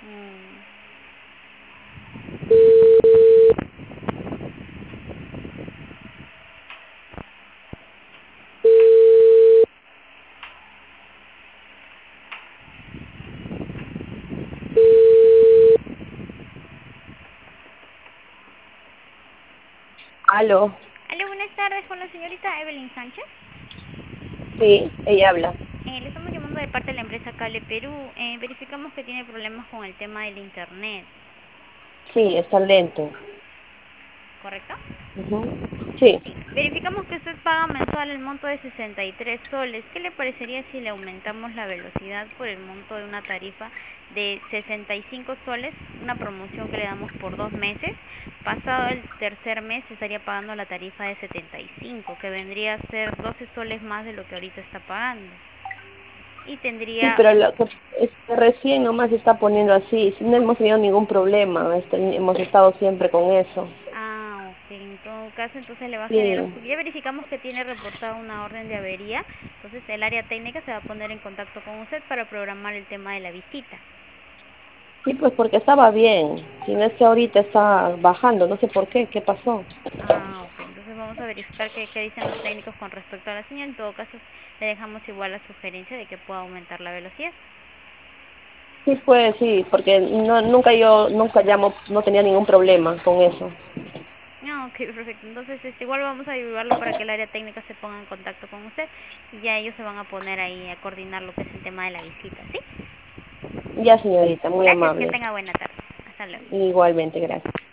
Mm. Aló, Aló, buenas tardes con la señorita Evelyn Sánchez. sí, ella habla. Le estamos llamando de parte de la empresa Cable Perú. Verificamos que tiene problemas con el tema del internet, Sí, está lento. ¿correcto? Ujú. Sí, Sí. Verificamos que usted paga mensual el monto de 63 soles. ¿Qué le parecería si le aumentamos la velocidad por el monto de una tarifa de 65 soles? Una promoción que le damos por 2 meses. Pasado el tercer mes estaría pagando la tarifa de 75, que vendría a ser 12 soles más de lo que ahorita está pagando. Y sí, tendría... pero recién nomás se está poniendo así. Sí, no hemos tenido ningún problema. Hemos estado siempre con eso. Ah, ok. En todo caso, entonces le va a generar... Sí, Porque ya verificamos que tiene reportada una orden de avería. Entonces el área técnica se va a poner en contacto con usted para programar el tema de la visita. sí, pues porque estaba bien. Si no es que ahorita está bajando, no sé por qué, ¿qué pasó? Ah, ok. Entonces vamos a verificar qué dicen los técnicos con respecto a la señal. En todo caso, le dejamos igual la sugerencia de que pueda aumentar la velocidad. Sí, pues sí, porque nunca llamo, no tenía ningún problema con eso. Ah, ok, perfecto. Entonces, igual vamos a ayudarlo para que el área técnica se ponga en contacto con usted y ya ellos se van a poner ahí a coordinar lo que es el tema de la visita, ¿sí? Ya, señorita, muy Gracias, que amable. tenga buena tarde. Hasta luego. Igualmente, gracias.